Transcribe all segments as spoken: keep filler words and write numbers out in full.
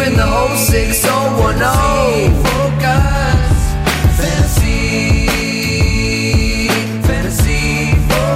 in the oh six oh one oh. Focus, fantasy, fantasy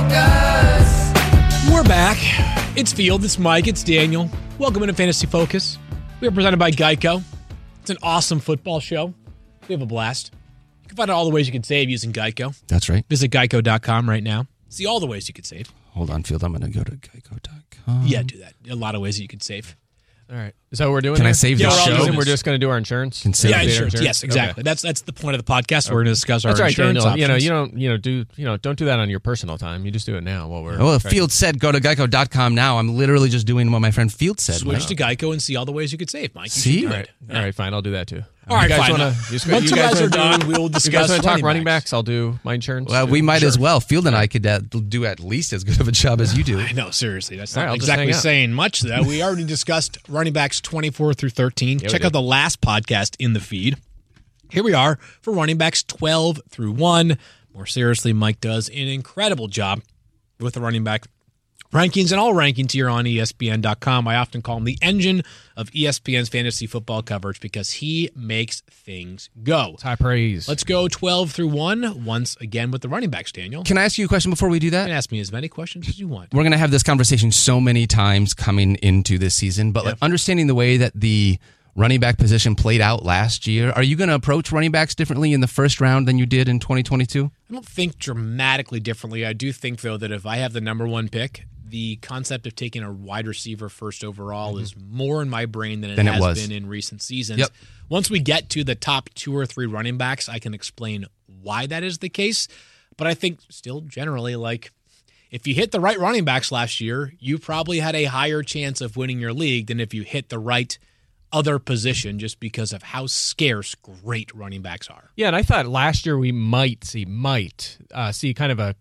focus. We're back. It's Field, it's Mike, it's Daniel. Welcome into Fantasy Focus. We are presented by Geico. It's an awesome football show. We have a blast. You can find out all the ways you can save using Geico. That's right. Visit geico dot com right now. See all the ways you can save. Hold on, Field. I'm going to go to geico dot com. Yeah, do that. A lot of ways that you can save. All right. Is that what we're doing? Can here? I save Yeah, the we're all show? doing And we're this. just going to do our insurance. Can save Yeah, the insurance. insurance? Yes, exactly. Okay. That's that's the point of the podcast. We're going to discuss our That's right, insurance Daniel. You know, options. you don't, you know, do, you know, don't do that on your personal time. You just do it now while we're. Well, if trying- Field said go to geico dot com now, I'm literally just doing what my friend Field said. Switch to Geico and see all the ways you could save, Mike. You See? should do All it. right. All right. Fine. I'll do that too. All right, you guys fine. Wanna, Once you, you guys wanna are done, do- we will You discuss guys want to talk running running backs. backs? I'll do my insurance. Well, we might Sure. as well. Field and I could uh, do at least as good of a job as you do. I know, seriously. That's All not right, I'll just exactly hang out. saying much, though. We already discussed running backs twenty-four through thirteen. Yeah, we Check did. out the last podcast in the feed. Here we are for running backs twelve through one. More seriously, Mike does an incredible job with the running back rankings and all rankings here on E S P N dot com. I often call him the engine of E S P N's fantasy football coverage because he makes things go. It's high praise. Let's go twelve through one once again with the running backs, Daniel. Can I ask you a question before we do You that? can ask me as many questions as you want. We're going to have this conversation so many times coming into this season, but like, understanding the way that the running back position played out last year, are you going to approach running backs differently in the first round than you did in twenty twenty-two? I don't think dramatically differently. I do think, though, that if I have the number one pick, the concept of taking a wide receiver first overall is more in my brain than it Than it has was. been in recent seasons. Yep. Once we get to the top two or three running backs, I can explain why that is the case. But I think still generally, like, if you hit the right running backs last year, you probably had a higher chance of winning your league than if you hit the right other position just because of how scarce great running backs are. Yeah, and I thought last year we might see might uh, see kind of a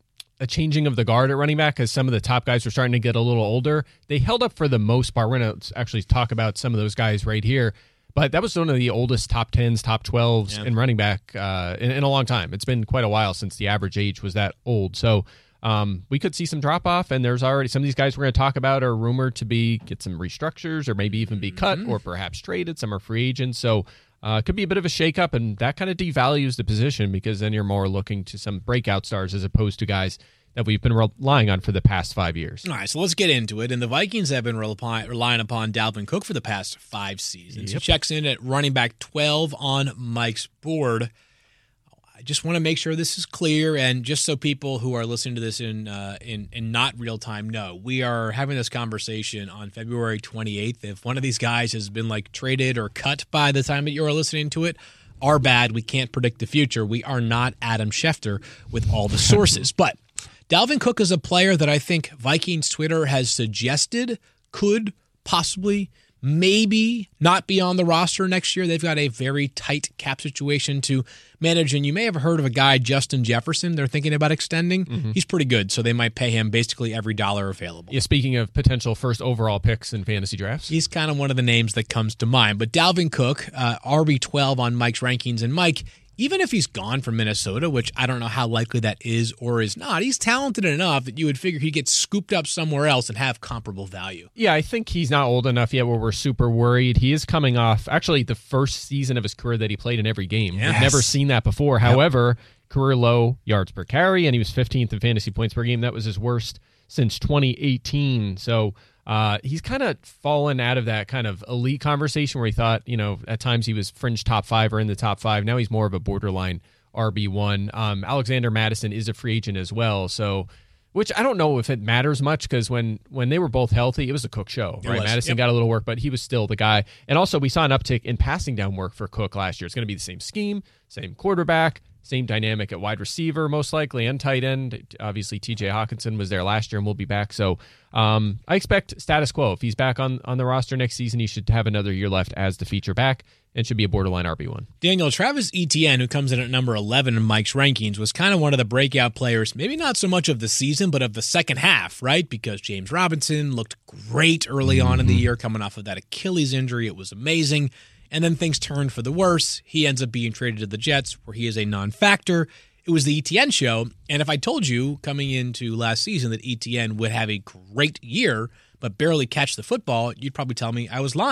a changing of the guard at running back because some of the top guys were starting to get a little older. They held up for the most part. We're going to actually talk about some of those guys right here. But that was one of the oldest top tens, top twelves Yeah. in running back uh, in, in a long time. It's been quite a while since the average age was that old. So um, we could see some drop off, and there's already some of these guys we're going to talk about are rumored to be get some restructures or maybe even be cut or perhaps traded. Some are free agents. So uh, it could be a bit of a shakeup, and that kind of devalues the position because then you're more looking to some breakout stars as opposed to guys that we've been relying on for the past five years. All right, so let's get into it. And the Vikings have been rely- relying upon Dalvin Cook for the past five seasons. He Yep. checks in at running back twelve on Mike's board. I just want to make sure this is clear, and just so people who are listening to this in uh, in, in not real time know, we are having this conversation on February twenty-eighth. If one of these guys has been like traded or cut by the time that you are listening to it, our bad. We can't predict the future. We are not Adam Schefter with all the sources, but Dalvin Cook is a player that I think Vikings Twitter has suggested could possibly, maybe not be on the roster next year. They've got a very tight cap situation to manage, and you may have heard of a guy, Justin Jefferson, they're thinking about extending. Mm-hmm. He's pretty good, so they might pay him basically every dollar available. Yeah, speaking of potential first overall picks in fantasy drafts. He's kind of one of the names that comes to mind. But Dalvin Cook, uh, R B twelve on Mike's rankings, and Mike, even if he's gone from Minnesota, which I don't know how likely that is or is not, he's talented enough that you would figure he'd get scooped up somewhere else and have comparable value. Yeah, I think he's not old enough yet where we're super worried. He is coming off actually the first season of his career that he played in every game. Yes. We've never seen that before. However, career low yards per carry, and he was fifteenth in fantasy points per game. That was his worst since twenty eighteen. So uh, he's kind of fallen out of that kind of elite conversation where he thought, you know, at times he was fringe top five or in the top five. Now he's more of a borderline R B one. Um, Alexander Madison is a free agent as well. So, which I don't know if it matters much because when, when they were both healthy, it was a Cook show, It right? was, Madison yep. got a little work, but he was still the guy. And also we saw an uptick in passing down work for Cook last year. It's going to be the same scheme, same quarterback, same dynamic at wide receiver, most likely, and tight end. Obviously, T J Hawkinson was there last year and will be back. So um, I expect status quo. If he's back on, on the roster next season, he should have another year left as the feature back and should be a borderline R B one. Daniel, Travis Etienne, who comes in at number eleven in Mike's rankings, was kind of one of the breakout players, maybe not so much of the season, but of the second half, right? Because James Robinson looked great early on in the year coming off of that Achilles injury. It was amazing. And then things turned for the worse. He ends up being traded to the Jets, where he is a non-factor. It was the Etienne show. And if I told you coming into last season that Etienne would have a great year, but barely catch the football, you'd probably tell me I was lying.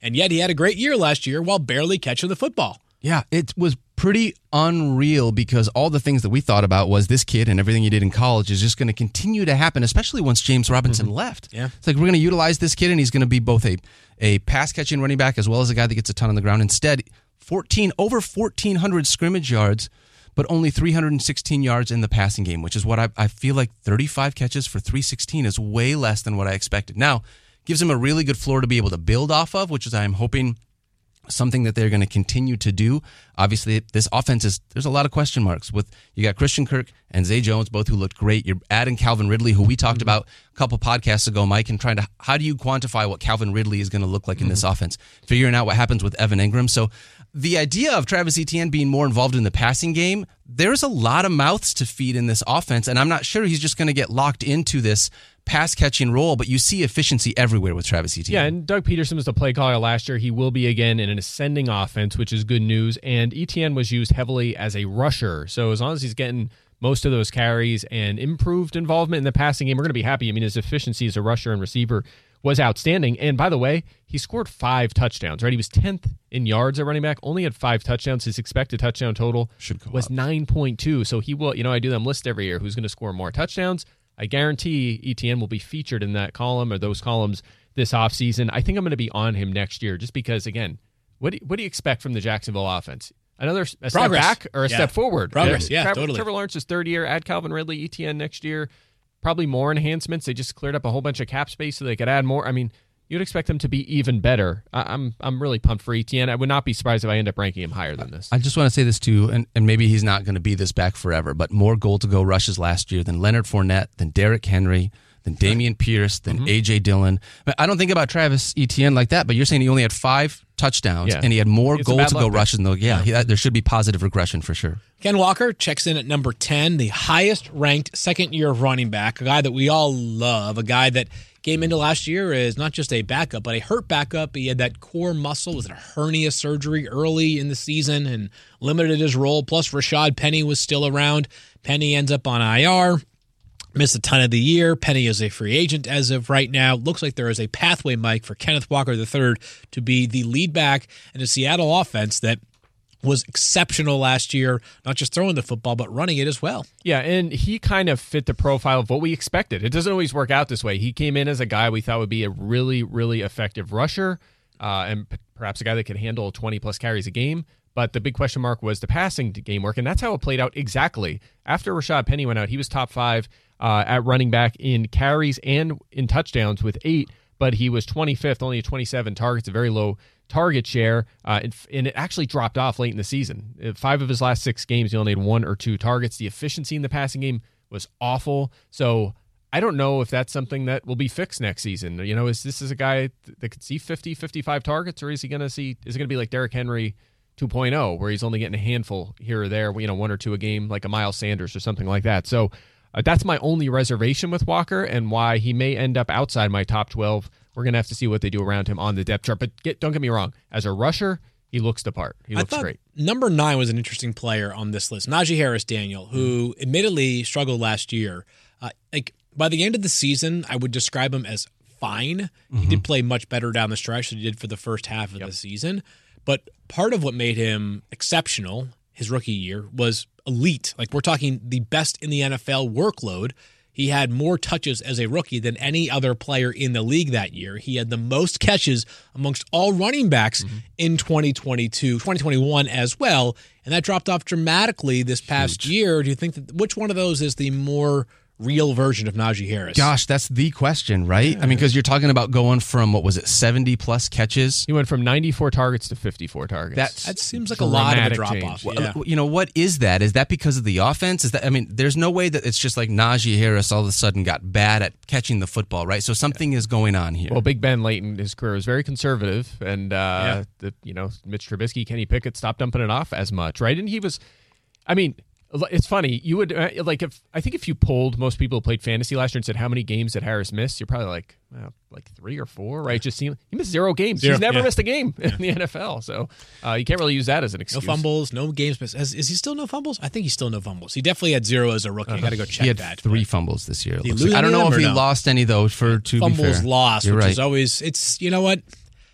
and yet he had a great year last year while barely catching the football. Yeah, it was pretty unreal because all the things that we thought about was this kid and everything he did in college is just going to continue to happen, especially once James Robinson mm-hmm. left. Yeah. It's like we're going to utilize this kid and he's going to be both a, a pass-catching running back as well as a guy that gets a ton on the ground. Instead, fourteen over fourteen hundred scrimmage yards, but only three hundred sixteen yards in the passing game, which is what I, I feel like thirty-five catches for three sixteen is way less than what I expected. Now, gives him a really good floor to be able to build off of, which is I'm hoping something that they're going to continue to do. Obviously, this offense is, there's a lot of question marks with, you got Christian Kirk and Zay Jones, both who looked great. You're adding Calvin Ridley, who we talked mm-hmm. about a couple podcasts ago, Mike, and trying to, how do you quantify what Calvin Ridley is going to look like mm-hmm. in this offense? Figuring out what happens with Evan Ingram. So the idea of Travis Etienne being more involved in the passing game, there's a lot of mouths to feed in this offense, and I'm not sure he's just going to get locked into this pass-catching role, but you see efficiency everywhere with Travis Etienne. Yeah, and Doug Peterson was the play caller last year. He will be again in an ascending offense, which is good news, and Etienne was used heavily as a rusher, so as long as he's getting most of those carries and improved involvement in the passing game, we're going to be happy. I mean, his efficiency as a rusher and receiver was outstanding, and by the way, he scored five touchdowns, right? He was tenth in yards at running back, only had five touchdowns. His expected touchdown total Should go was up. nine point two, so he will, you know, I do them list every year, who's going to score more touchdowns. I guarantee Etienne will be featured in that column or those columns this offseason. I think I'm going to be on him next year just because, again, what do you, what do you expect from the Jacksonville offense? Another a step Progress. back or a yeah. step forward? Progress, yeah, Trevor, totally. Trevor Lawrence's third year, add Calvin Ridley, Etienne next year. Probably more enhancements. They just cleared up a whole bunch of cap space so they could add more. I mean, you'd expect them to be even better. I, I'm I'm really pumped for Etienne. I would not be surprised if I end up ranking him higher than this. I just want to say this too, and, and maybe he's not going to be this back forever, but more goal-to-go rushes last year than Leonard Fournette, than Derrick Henry, than Damian Pierce, than mm-hmm. A J Dillon. I don't think about Travis Etienne like that, but you're saying he only had five touchdowns, yeah. and he had more It's goal-to-go rushes than those. Yeah, yeah. He, that, there should be positive regression for sure. Ken Walker checks in at number ten, the highest-ranked second-year running back, a guy that we all love, a guy that came into last year as not just a backup, but a hurt backup. He had that core muscle, was it a hernia surgery early in the season and limited his role. Plus, Rashad Penny was still around. Penny ends up on I R, missed a ton of the year. Penny is a free agent as of right now. Looks like there is a pathway, Mike, for Kenneth Walker the third to be the lead back in a Seattle offense that was exceptional last year, not just throwing the football, but running it as well. Yeah, and he kind of fit the profile of what we expected. It doesn't always work out this way. He came in as a guy we thought would be a really, really effective rusher, uh, and p- perhaps a guy that could handle twenty-plus carries a game. But the big question mark was the passing game work, and that's how it played out exactly. After Rashad Penny went out, he was top five uh, at running back in carries and in touchdowns with eight, but he was twenty-fifth, only twenty-seven targets, a very low target share, uh, and, and it actually dropped off late in the season. In five of his last six games, he only had one or two targets. The efficiency in the passing game was awful. So I don't know if that's something that will be fixed next season. You know, is this is a guy that could see fifty, fifty-five targets, or is he going to see, is it going to be like Derrick Henry two point oh, where he's only getting a handful here or there, you know, one or two a game, like a Miles Sanders or something like that. So uh, that's my only reservation with Walker and why he may end up outside my top twelve. We're going to have to see what they do around him on the depth chart. But get, don't get me wrong. As a rusher, he looks the part. He looks I thought great. Number nine was an interesting player on this list. Najee Harris Daniel, who mm. admittedly struggled last year. Uh, like by the end of the season, I would describe him as fine. Mm-hmm. He did play much better down the stretch than he did for the first half of yep. the season. But part of what made him exceptional his rookie year was elite. Like we're talking the best in the N F L workload. He had more touches as a rookie than any other player in the league that year. He had the most catches amongst all running backs mm-hmm. in twenty twenty-two, twenty twenty-one as well, and that dropped off dramatically this past Huge. year. Do you think that which one of those is the more real version of Najee Harris? Gosh, that's the question, right? Yeah. I mean, because you're talking about going from, what was it, seventy plus catches? He went from ninety-four targets to fifty-four targets. That's, that seems like a lot of a drop-off. Yeah. You know, what is that? Is that because of the offense? Is that, I mean, there's no way that it's just like Najee Harris all of a sudden got bad at catching the football, right? So something yeah. is going on here. Well, Big Ben late in his career was very conservative, and, uh, yeah. the, you know, Mitch Trubisky, Kenny Pickett stopped dumping it off as much, right? And he was, I mean, it's funny. You would uh, like if I think if you polled most people who played fantasy last year and said how many games did Harris miss, you're probably like well, like three or four, right? Just seemed he missed zero games. Zero, He's never yeah. missed a game in the N F L, so uh, you can't really use that as an excuse. No fumbles, no games missed. Is, is he still no fumbles? I think he's still no fumbles. He definitely had zero as a rookie. Uh, I got to go check he had that. Three but. fumbles this year. Like. I don't know if he no? lost any though. For to fumbles be fair. lost, You're which right. is always it's you know what.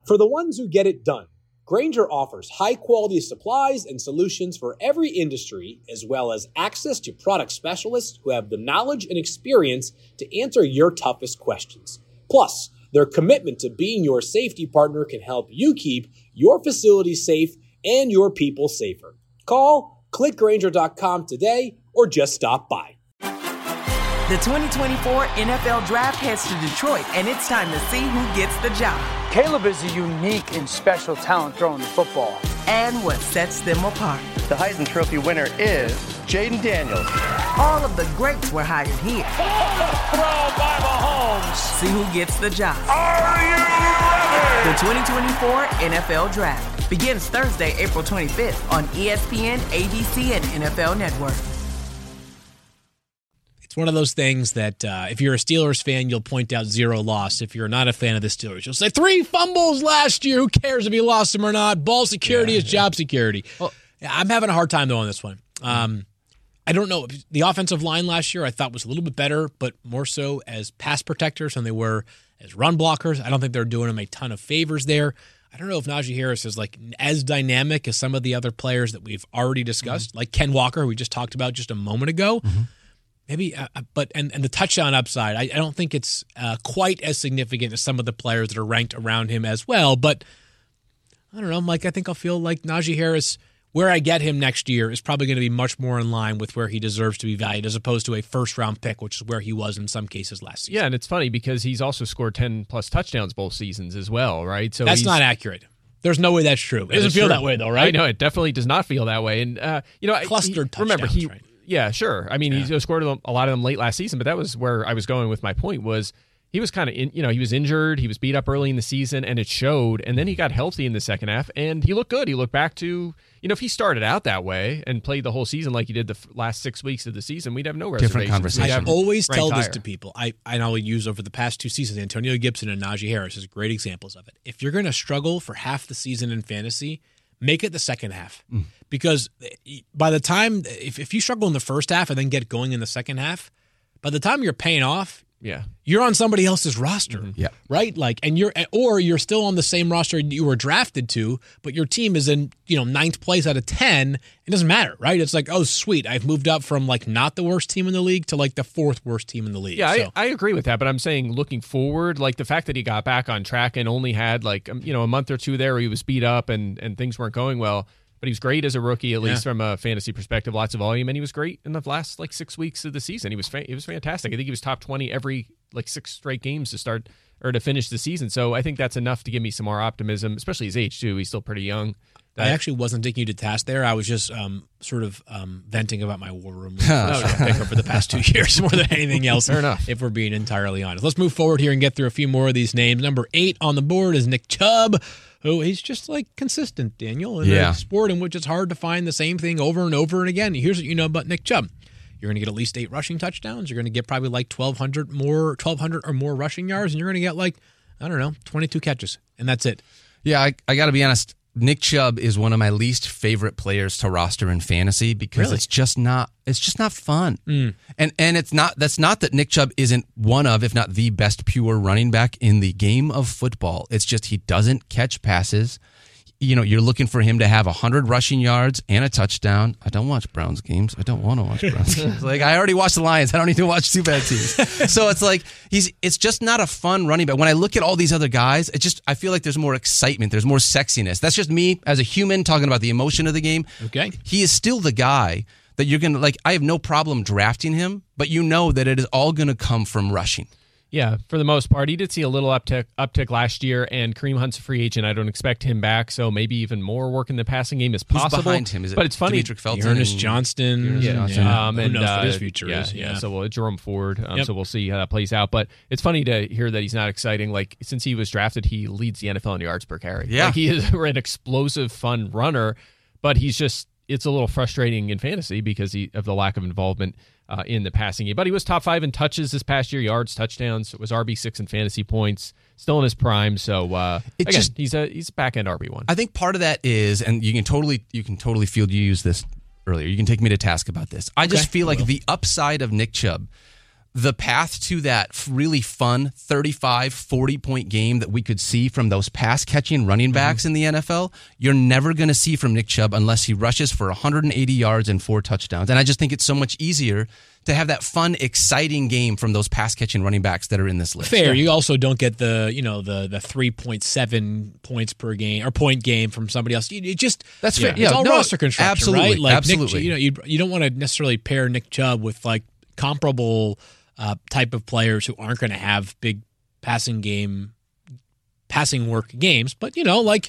For the ones who get it done, Grainger offers high-quality supplies and solutions for every industry, as well as access to product specialists who have the knowledge and experience to answer your toughest questions. Plus, their commitment to being your safety partner can help you keep your facility safe and your people safer. Call, click Grainger dot com today, or just stop by. The twenty twenty-four N F L Draft heads to Detroit, and it's time to see who gets the job. Caleb is a unique and special talent throwing the football. And what sets them apart. The Heisman Trophy winner is Jaden Daniels. All of the greats were hired here. Throw by Mahomes. See who gets the job. Are you ready? The twenty twenty-four N F L Draft begins Thursday, April twenty-fifth on E S P N, A B C, and N F L Network. It's one of those things that uh, if you're a Steelers fan, you'll point out zero loss. If you're not a fan of the Steelers, you'll say three fumbles last year. Who cares if you lost them or not? Ball security yeah, is yeah. job security. Well, I'm having a hard time, though, on this one. Um, I don't know. The offensive line last year I thought was a little bit better, but more so as pass protectors than they were as run blockers. I don't think they're doing them a ton of favors there. I don't know if Najee Harris is like as dynamic as some of the other players that we've already discussed, mm-hmm. like Ken Walker, who we just talked about just a moment ago. Mm-hmm. Maybe, uh, but and, and the touchdown upside, I, I don't think it's uh, quite as significant as some of the players that are ranked around him as well. But I don't know, Mike. I think I'll feel like Najee Harris, where I get him next year, is probably going to be much more in line with where he deserves to be valued, as opposed to a first round pick, which is where he was in some cases last season. Yeah, and it's funny because he's also scored ten plus touchdowns both seasons as well, right? So that's he's, not accurate. There's no way that's true. It doesn't feel true. that way though, right? I know it definitely does not feel that way. And uh, you know, clustered he, remember he. Right? Yeah, sure. I mean, yeah. he scored a lot of them late last season, but that was where I was going with my point was he was kind of, in, you know, he was injured. He was beat up early in the season, and it showed. And then he got healthy in the second half, and he looked good. He looked back to, you know, if he started out that way and played the whole season like he did the last six weeks of the season, we'd have no reservations. Different conversation. I always tell this to people. I, I know I use over the past two seasons, Antonio Gibson and Najee Harris is great examples of it. If you're going to struggle for half the season in fantasy, make it the second half. Mm. Because by the time, if, if you struggle in the first half and then get going in the second half, by the time you're paying off, yeah, you're on somebody else's roster, mm-hmm. yeah, right? Like, and you're, or you're still on the same roster you were drafted to, but your team is in, you know, ninth place out of ten. It doesn't matter, right? It's like, oh, sweet, I've moved up from like not the worst team in the league to like the fourth worst team in the league. Yeah, so. I, I agree with that, but I'm saying looking forward, like the fact that he got back on track and only had like you know a month or two there where he was beat up and and things weren't going well. But he was great as a rookie, at least yeah. from a fantasy perspective, lots of volume, and he was great in the last like six weeks of the season. He was fa- he was fantastic. I think he was top twenty every like six straight games to start or to finish the season. So I think that's enough to give me some more optimism, especially his age too. He's still pretty young. I actually wasn't taking you to task there. I was just um, sort of um, venting about my war room picker for the past two years more than anything else. Fair enough. If we're being entirely honest, let's move forward here and get through a few more of these names. Number eight on the board is Nick Chubb, who he's just like consistent, Daniel, in yeah. a sport in which it's hard to find the same thing over and over and again. Here's what you know about Nick Chubb. You're going to get at least eight rushing touchdowns. You're going to get probably like twelve hundred more, twelve hundred or more rushing yards, and you're going to get like, I don't know, twenty-two catches, and that's it. Yeah, I, I got to be honest. Nick Chubb is one of my least favorite players to roster in fantasy because really? it's just not it's just not fun. Mm. And and it's not that's not that Nick Chubb isn't one of, if not the best pure running back in the game of football. It's just he doesn't catch passes. You know, you're looking for him to have one hundred rushing yards and a touchdown. I don't watch Browns games. I don't want to watch Browns games. Like, I already watched the Lions. I don't need to watch two bad teams. So it's like, he's. it's just not a fun running back. When I look at all these other guys, it just I feel like there's more excitement. There's more sexiness. That's just me as a human talking about the emotion of the game. Okay. He is still the guy that you're going to, like, I have no problem drafting him, but you know that it is all going to come from rushing. Yeah, for the most part. He did see a little uptick uptick last year, and Kareem Hunt's a free agent. I don't expect him back, so maybe even more work in the passing game is possible. Who's behind him? Is it but it's funny. Demetric Felton? Ernest Johnston. Yeah, Johnston. Um, and, Who knows uh, what his future yeah, is. Yeah, yeah. so well, Jerome Ford. Um, yep. So we'll see how that plays out. But it's funny to hear that he's not exciting. Like, since he was drafted, he leads the N F L in yards per carry. Yeah. Like, he is an explosive, fun runner, but he's just, it's a little frustrating in fantasy because he, of the lack of involvement Uh, in the passing game. But he was top five in touches this past year, yards, touchdowns. It was R B six in fantasy points, still in his prime. So uh, it again, just, he's a he's a back end R B one. I think part of that is, and you can totally you can totally feel you used this earlier. You can take me to task about this. I just okay, feel like the upside of Nick Chubb, the path to that really fun thirty-five, forty-point game that we could see from those pass-catching running backs mm-hmm. in the N F L, you're never going to see from Nick Chubb unless he rushes for one hundred eighty yards and four touchdowns. And I just think it's so much easier to have that fun, exciting game from those pass-catching running backs that are in this list. Fair. Yeah. You also don't get the, you know, the the three point seven points per game or point game from somebody else. It just That's yeah, fair. Yeah, it's all no, roster construction, absolutely, right? Like absolutely. Nick, you know, you, you don't want to necessarily pair Nick Chubb with like comparable uh, type of players who aren't going to have big passing game, passing work games. But, you know, like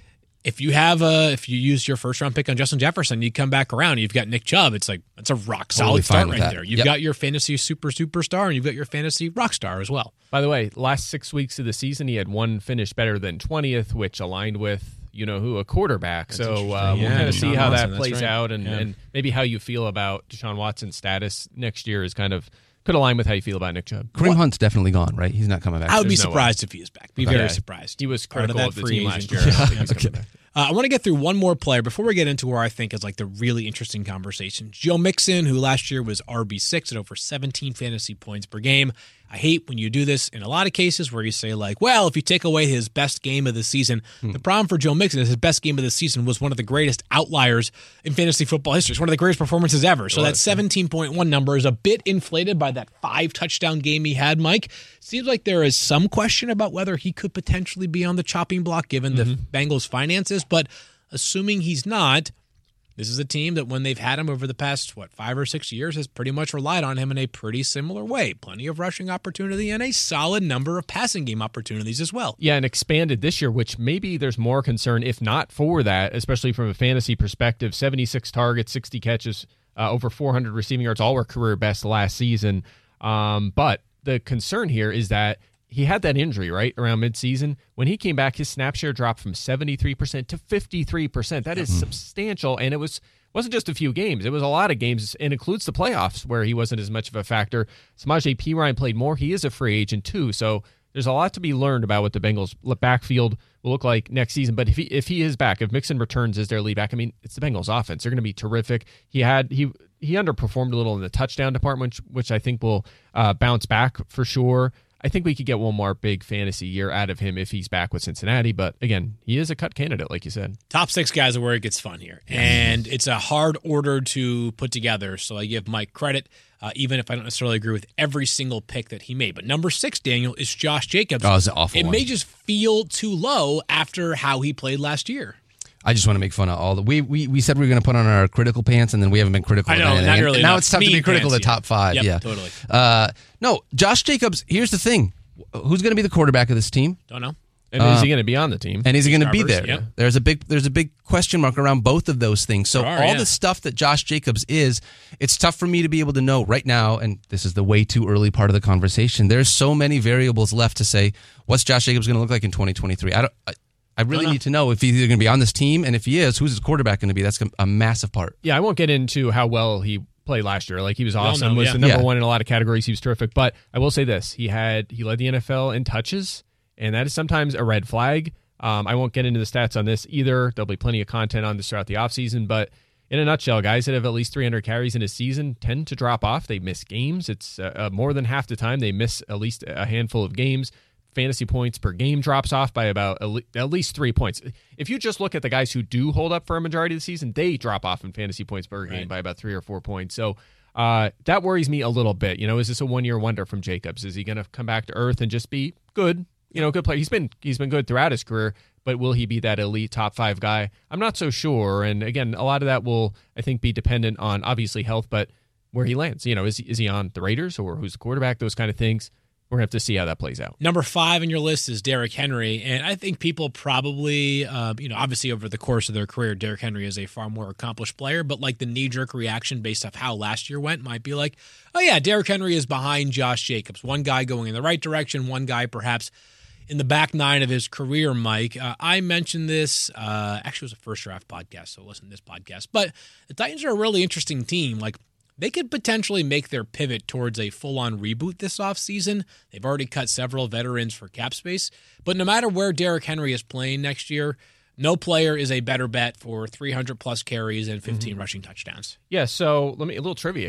if you have a, if you use your first round pick on Justin Jefferson, you come back around, you've got Nick Chubb. It's like, that's a rock solid Totally start fine with right that. there. You've Yep. got your fantasy super superstar and you've got your fantasy rock star as well. By the way, last six weeks of the season, he had one finish better than twentieth, which aligned with, you know who, a quarterback. That's so uh, interesting. we'll Yeah, kind of see Deshaun how Watson, that that's plays right. out and, Yeah. and maybe how you feel about Deshaun Watson's status next year is kind of could align with how you feel about Nick Chubb. Kareem Hunt's definitely gone, right? He's not coming back. I would be There's no surprised if he is back. Be Okay. very Yeah. surprised. He was Part of critical that of the free team last agent. year. I don't think he's Okay. coming back. Uh, I want to get through one more player before we get into where I think is like the really interesting conversation. Joe Mixon, who last year was R B six at over seventeen fantasy points per game. I hate when you do this in a lot of cases where you say like, well, if you take away his best game of the season, Hmm. the problem for Joe Mixon is his best game of the season was one of the greatest outliers in fantasy football history. It's one of the greatest performances ever. So that seventeen point one number is a bit inflated by that five touchdown game he had, Mike. Seems like there is some question about whether he could potentially be on the chopping block given the Mm-hmm. Bengals' finances, but assuming he's not, this is a team that when they've had him over the past, what, five or six years has pretty much relied on him in a pretty similar way. Plenty of rushing opportunity and a solid number of passing game opportunities as well. Yeah, and expanded this year, which maybe there's more concern, if not for that, especially from a fantasy perspective. seventy-six targets, sixty catches, uh, over four hundred receiving yards, all were career best last season. Um, but the concern here is that he had that injury, right, around midseason. When he came back, his snap share dropped from seventy-three percent to fifty-three percent. That is substantial, and it was, wasn't just a few games. It was a lot of games, and includes the playoffs where he wasn't as much of a factor. Samaje Perine played more. He is a free agent, too, so there's a lot to be learned about what the Bengals' backfield will look like next season. But if he, if he is back, if Mixon returns as their lead back, I mean, it's the Bengals' offense. They're going to be terrific. He had he he underperformed a little in the touchdown department, which, which I think will uh, bounce back for sure. I think we could get one more big fantasy year out of him if he's back with Cincinnati. But again, he is a cut candidate, like you said. Top six guys are where it gets fun here. And it's a hard order to put together. So I give Mike credit, uh, even if I don't necessarily agree with every single pick that he made. But number six, Daniel, is Josh Jacobs. Oh, it's an awful It one. may just feel too low after how he played last year. I just want to make fun of all the. We we, we said we were going to put on our critical pants, and then we haven't been critical. I know, of anything. not And really now enough. it's tough to Mean be critical of pants, the yeah. top five. Yep, yeah, totally. Uh, no, Josh Jacobs. Here's the thing: who's going to be the quarterback of this team? Don't know. And is he going to be on the team? And is he going to be there? Yep. There's a big there's a big question mark around both of those things. So There are, all yeah. the stuff that Josh Jacobs is, it's tough for me to be able to know right now. And this is the way too early part of the conversation. There's so many variables left to say what's Josh Jacobs going to look like in twenty twenty-three. I don't. I, I really know. need to know if he's either going to be on this team, and if he is, who's his quarterback going to be? That's a massive part. Yeah, I won't get into how well he played last year. Like, he was all awesome, know, was yeah. the number Yeah. one in a lot of categories. He was terrific. But I will say this: he had he led the N F L in touches, and that is sometimes a red flag. Um, I won't get into the stats on this either. There'll be plenty of content on this throughout the offseason. But in a nutshell, guys that have at least three hundred carries in a season tend to drop off. They miss games. It's uh, uh, more than half the time they miss at least a handful of games. Fantasy points per game drops off by about at le- at least three points. If you just look at the guys who do hold up for a majority of the season, they drop off in fantasy points per game Right. by about three or four points. So uh, that worries me a little bit. You know, is this a one-year wonder from Jacobs? Is he going to come back to earth and just be good? You know, good player. He's been he's been good throughout his career, but will he be that elite top five guy? I'm not so sure. And again, a lot of that will, I think, be dependent on obviously health, but where he lands. You know, is he, is he on the Raiders or who's the quarterback? Those kind of things. We're going to have to see how that plays out. Number five on your list is Derrick Henry, and I think people probably, uh, you know, obviously over the course of their career, Derrick Henry is a far more accomplished player, but like the knee-jerk reaction based off how last year went might be like, oh yeah, Derrick Henry is behind Josh Jacobs. One guy going in the right direction, one guy perhaps in the back nine of his career, Mike. Uh, I mentioned this, uh, actually it was a first draft podcast, so listen to this podcast, but the Titans are a really interesting team. Like, they could potentially make their pivot towards a full-on reboot this offseason. They've already cut several veterans for cap space. But no matter where Derrick Henry is playing next year, no player is a better bet for three hundred plus carries and fifteen mm-hmm. rushing touchdowns. Yeah, so let me a little trivia here.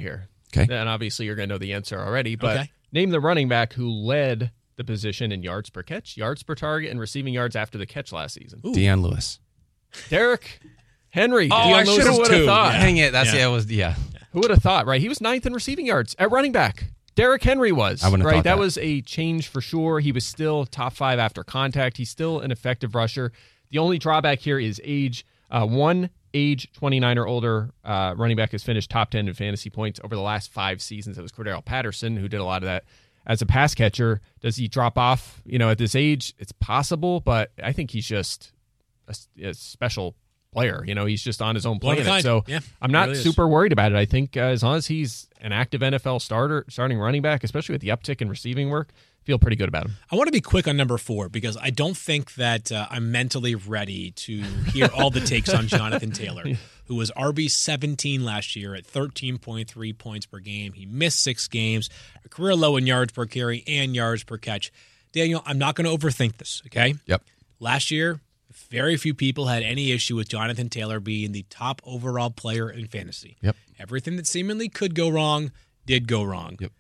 Okay. And obviously you're going to know the answer already, but Okay. name the running back who led the position in yards per catch, yards per target, and receiving yards after the catch last season. Ooh. Deion Lewis. Derrick Henry. Oh, Deion I Lewis should've would two. have thought. Yeah. Dang it. That's, Yeah. yeah, it was, yeah. Who would have thought, right? He was ninth in receiving yards at running back. Derrick Henry was. I wouldn't have right? thought that. was a change for sure. He was still top five after contact. He's still an effective rusher. The only drawback here is age. Uh, one age twenty-nine or older uh, running back has finished top ten in fantasy points over the last five seasons. It was Cordero Patterson who did a lot of that as a pass catcher. Does he drop off, you know, at this age? It's possible, but I think he's just a, a special player. You know, he's just on his own One of a planet. kind. So Yeah, I'm not really is. super worried about it. I think uh, as long as he's an active N F L starter, starting running back, especially with the uptick in receiving work, feel pretty good about him. I want to be quick on number four because I don't think that uh, I'm mentally ready to hear all the takes on Jonathan Taylor, who was R B seventeen last year at thirteen point three points per game. He missed six games, a career low in yards per carry and yards per catch. Daniel, I'm not going to overthink this, okay? Yep. Last year, very few people had any issue with Jonathan Taylor being the top overall player in fantasy. Yep. Everything that seemingly could go wrong did go wrong. Yep.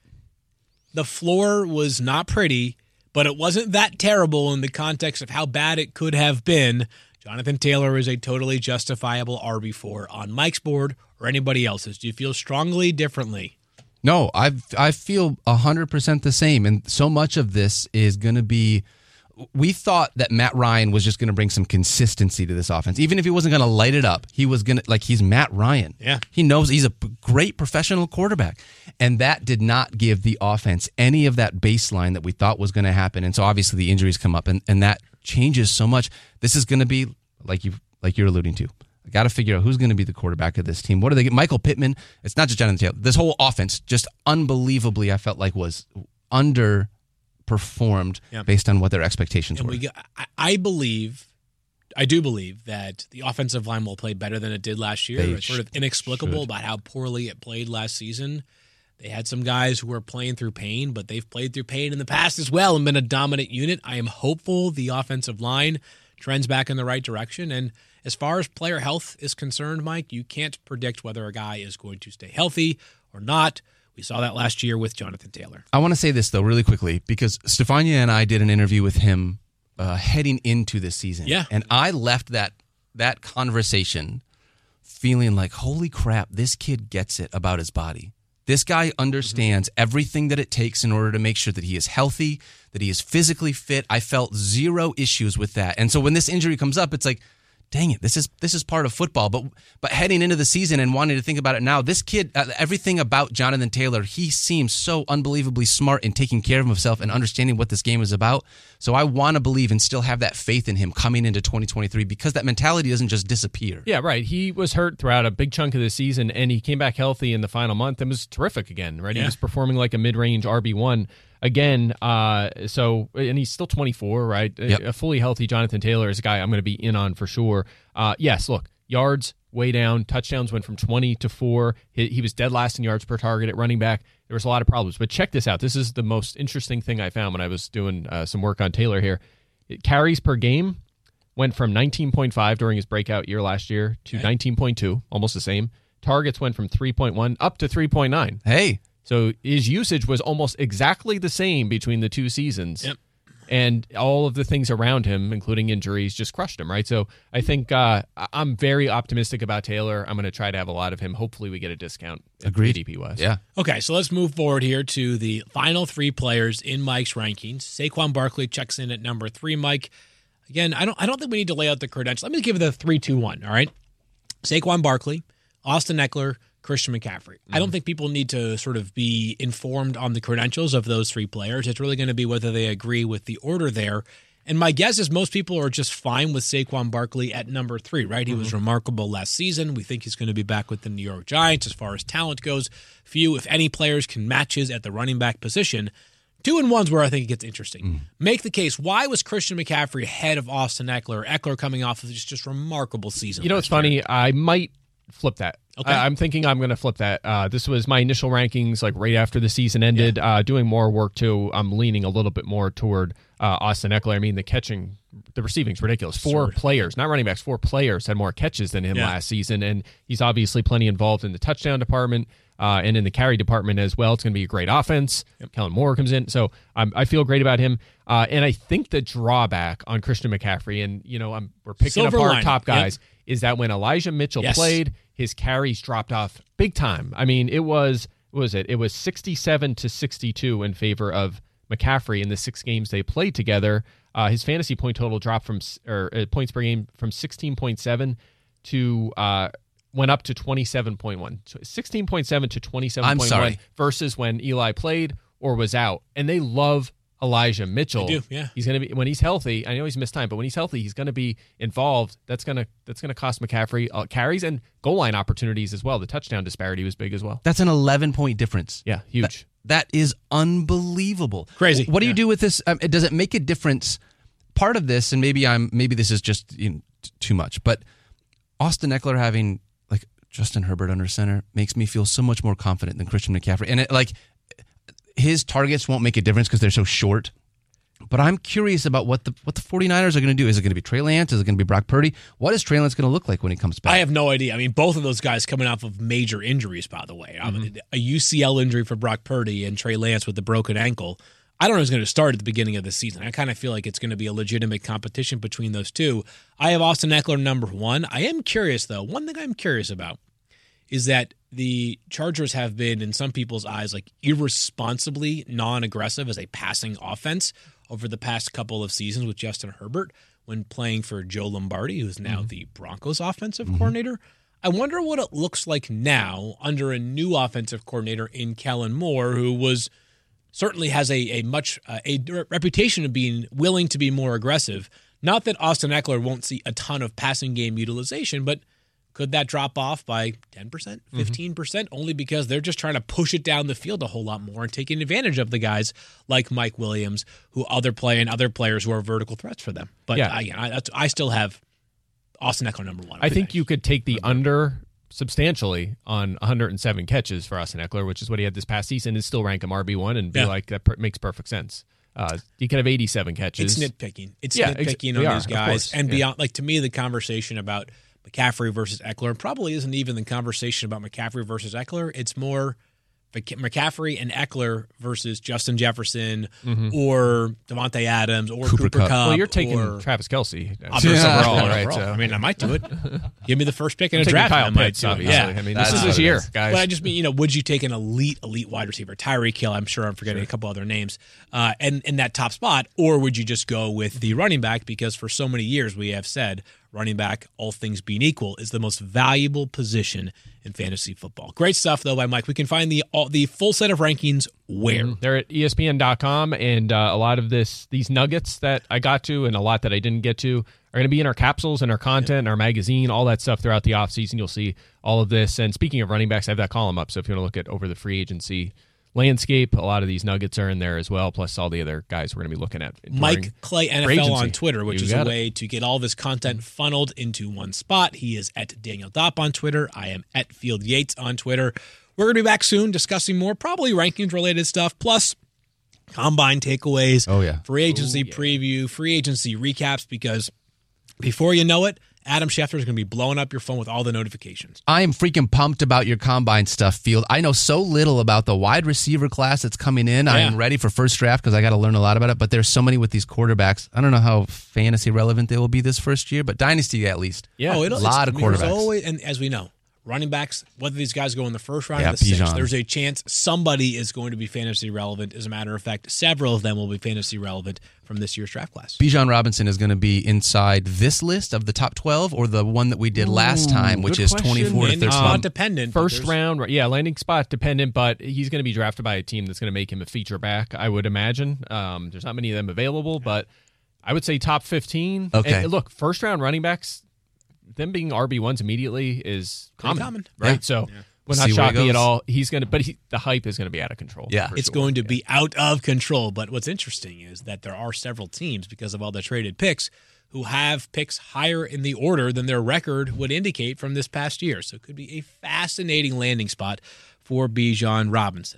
The floor was not pretty, but it wasn't that terrible in the context of how bad it could have been. Jonathan Taylor is a totally justifiable R B four on Mike's board or anybody else's. Do you feel strongly differently? No, I I feel one hundred percent the same. And so much of this is going to be, we thought that Matt Ryan was just going to bring some consistency to this offense. Even if he wasn't going to light it up, he was going to, like, he's Matt Ryan. Yeah. He knows he's a p- great professional quarterback. And that did not give the offense any of that baseline that we thought was going to happen. And so obviously the injuries come up, and, and that changes so much. This is going to be, like you like you're alluding to, I got to figure out who's going to be the quarterback of this team. What do they get? Michael Pittman. It's not just Jonathan Taylor. This whole offense just unbelievably, I felt like, was underperformed Yeah. based on what their expectations And were. we got, I, I believe, I do believe that the offensive line will play better than it did last year. They It's sort of inexplicable should. about how poorly it played last season. They had some guys who were playing through pain, but they've played through pain in the past as well and been a dominant unit. I am hopeful the offensive line trends back in the right direction. And as far as player health is concerned, Mike, you can't predict whether a guy is going to stay healthy or not. We saw that last year with Jonathan Taylor. I want to say this, though, really quickly, because Stefania and I did an interview with him uh, heading into this season. Yeah. And I left that that conversation feeling like, holy crap, this kid gets it about his body. This guy understands mm-hmm. everything that it takes in order to make sure that he is healthy, that he is physically fit. I felt zero issues with that. And so when this injury comes up, it's like, dang it, this is this is part of football. But but heading into the season and wanting to think about it now, this kid, uh, everything about Jonathan Taylor, he seems so unbelievably smart in taking care of himself and understanding what this game is about. So I want to believe and still have that faith in him coming into twenty twenty-three, because that mentality doesn't just disappear. Yeah, right. He was hurt throughout a big chunk of the season, and he came back healthy in the final month and was terrific again, right? Yeah. He was performing like a mid-range R B one again. Uh, so, and he's still twenty-four, right? Yep. A fully healthy Jonathan Taylor is a guy I'm going to be in on for sure. Uh, yes, look, yards way down. Touchdowns went from twenty to four. He, he was dead last in yards per target at running back. There was a lot of problems. But check this out. This is the most interesting thing I found when I was doing uh, some work on Taylor here. It, carries per game went from nineteen point five during his breakout year last year to Okay. nineteen point two, almost the same. Targets went from three point one up to three point nine. Hey, So his usage was almost exactly the same between the two seasons. Yep. And all of the things around him, including injuries, just crushed him, right? So I think uh, I- I'm very optimistic about Taylor. I'm going to try to have a lot of him. Hopefully we get a discount. Agreed. A D P wise. yeah. Okay, so let's move forward here to the final three players in Mike's rankings. Saquon Barkley checks in at number three, Mike. Again, I don't I don't think we need to lay out the credentials. Let me give it the three two one, all right? Saquon Barkley, Austin Eckler, Christian McCaffrey. I don't think people need to sort of be informed on the credentials of those three players. It's really going to be whether they agree with the order there. And my guess is most people are just fine with Saquon Barkley at number three, right? He was remarkable last season. We think he's going to be back with the New York Giants as far as talent goes. Few, if any, players can match his at the running back position. Two and one's where I think it gets interesting. Mm. Make the case. Why was Christian McCaffrey ahead of Austin Eckler? Eckler coming off of just, just remarkable season. You know, last it's funny. year. I might flip that. Okay. I, I'm thinking I'm going to flip that. Uh, this was my initial rankings, like right after the season ended. Uh, doing more work too. I'm leaning a little bit more toward uh, Austin Eckler. I mean, the catching, the receiving's ridiculous. Four Absurd. players, not running backs, four players had more catches than him Yeah. last season, and he's obviously plenty involved in the touchdown department uh, and in the carry department as well. It's going to be a great offense. Yep. Kellen Moore comes in, so um, I feel great about him. Uh, and I think the drawback on Christian McCaffrey, and you know, I'm, we're picking Silver apart lining. top guys, Yep. is that when Elijah Mitchell Yes. played, his carries dropped off big time. I mean, it was what was it? It was sixty-seven to sixty-two in favor of McCaffrey in the six games they played together. Uh, his fantasy point total dropped from or uh, points per game from sixteen point seven to uh, went up to twenty-seven point one. So sixteen point seven to twenty-seven point one I'm sorry. versus when Eli played or was out. And they love Elijah Mitchell. They do, yeah. He's going to be when he's healthy. I know he's missed time, but when he's healthy, he's going to be involved. That's going to that's going to cost McCaffrey uh, carries and goal line opportunities as well. The touchdown disparity was big as well. That's an eleven point difference. Yeah, huge. That, that is unbelievable. Crazy. What do Yeah. you do with this? Um, does it make a difference? Part of this, and maybe I'm maybe this is just you know, t- too much, but Austin Eckler having like Justin Herbert under center makes me feel so much more confident than Christian McCaffrey. And it, like his targets won't make a difference because they're so short. But I'm curious about what the what the 49ers are going to do. Is it going to be Trey Lance? Is it going to be Brock Purdy? What is Trey Lance going to look like when he comes back? I have no idea. I mean, both of those guys coming off of major injuries, by the way. I mean, a U C L injury for Brock Purdy and Trey Lance with the broken ankle. I don't know who's going to start at the beginning of the season. I kind of feel like it's going to be a legitimate competition between those two. I have Austin Eckler number one. I am curious, though. One thing I'm curious about is that the Chargers have been, in some people's eyes, like irresponsibly non-aggressive as a passing offense over the past couple of seasons with Justin Herbert when playing for Joe Lombardi, who's now mm-hmm. the Broncos offensive mm-hmm. coordinator. I wonder what it looks like now under a new offensive coordinator in Kellen Moore, who was certainly has a, a much uh, a reputation of being willing to be more aggressive. Not that Austin Eckler won't see a ton of passing game utilization, but could that drop off by ten percent, fifteen percent, mm-hmm. only because they're just trying to push it down the field a whole lot more and taking advantage of the guys like Mike Williams, who other play and other players who are vertical threats for them. But yeah. again, I, that's, I still have Austin Eckler number one. I think you could take the under substantially on one hundred seven catches for Austin Eckler, which is what he had this past season, and still rank him R B one and be yeah. like, that per- makes perfect sense. Uh, he could have eighty-seven catches. It's nitpicking. It's yeah, nitpicking ex- on are, these guys. And yeah. beyond, like, to me, the conversation about McCaffrey versus Eckler probably isn't even the conversation about McCaffrey versus Eckler. It's more McCaffrey and Eckler versus Justin Jefferson mm-hmm. or Devontae Adams or Cooper, Cooper Kupp. Well, you're taking or, Travis Kelce yeah. overall, right? Overall. So. I mean, I might do it. Give me the first pick in I'm a draft. Kyle I might Pitts, do it. obviously. Yeah. I mean, That's this is his year, is. guys. But I just mean, you know, would you take an elite, elite wide receiver, Tyreek Hill? I'm sure I'm forgetting sure. a couple other names, uh, and in that top spot, or would you just go with the running back? Because for so many years we have said running back, all things being equal, is the most valuable position in fantasy football. Great stuff, though, by Mike. We can find the all, the full set of rankings where? Mm-hmm. They're at E S P N dot com, and uh, a lot of this, these nuggets that I got to and a lot that I didn't get to are going to be in our capsules and our content, yeah. our magazine, all that stuff throughout the offseason. You'll see all of this. And speaking of running backs, I have that column up, so if you want to look at over the free agency landscape, a lot of these nuggets are in there as well, plus all the other guys we're going to be looking at. Mike Clay N F L on Twitter, which you is a it. way to get all of his content funneled into one spot. He is at Daniel Dopp on Twitter. I am at Field Yates on Twitter. We're going to be back soon discussing more, probably rankings-related stuff, plus combine takeaways, oh, yeah. free agency oh, yeah. preview, free agency recaps, because before you know it, Adam Schefter is going to be blowing up your phone with all the notifications. I am freaking pumped about your combine stuff, Field. I know so little about the wide receiver class that's coming in. Yeah. I am ready for first draft because I got to learn a lot about it, but there's so many with these quarterbacks. I don't know how fantasy relevant they will be this first year, but dynasty at least. Yeah, oh, a lot of quarterbacks. Always, and as we know, running backs, whether these guys go in the first round yeah, or the sixth, Bijan. there's a chance somebody is going to be fantasy relevant. As a matter of fact, several of them will be fantasy relevant from this year's draft class. Bijan Robinson is going to be inside this list of the top twelve or the one that we did last time, which is twenty-four to thirteen. thirteen. Spot dependent. First round, yeah, landing spot dependent, but he's going to be drafted by a team that's going to make him a feature back, I would imagine. Um, there's not many of them available, but I would say top fifteen. Okay. And look, first round running backs, them being R B ones immediately is common, common. right? Yeah. So Yeah. will not shock me at all. He's going to, but he, the hype is going to be out of control. Yeah. It's sure. going to yeah. be out of control. But what's interesting is that there are several teams, because of all the traded picks, who have picks higher in the order than their record would indicate from this past year. So it could be a fascinating landing spot for Bijan Robinson.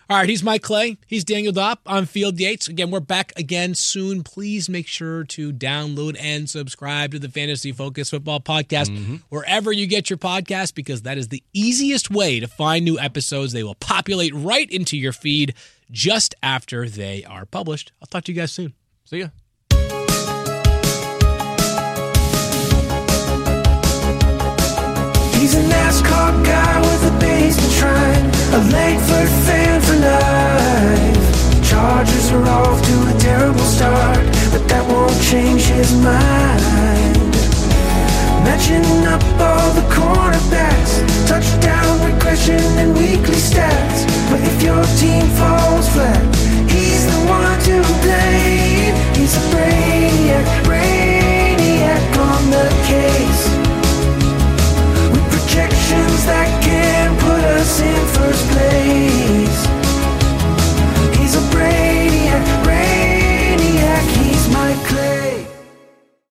All right, he's Mike Clay. He's Daniel Dopp. I'm Field Yates. Again, we're back again soon. Please make sure to download and subscribe to the Fantasy Focus Football Podcast mm-hmm. wherever you get your podcast, because that is the easiest way to find new episodes. They will populate right into your feed just after they are published. I'll talk to you guys soon. See ya. He's a NASCAR guy with a basement shrine, a Langford fan for life. Chargers are off to a terrible start, but that won't change his mind. Matching up all the cornerbacks, touchdown regression and weekly stats. But if your team falls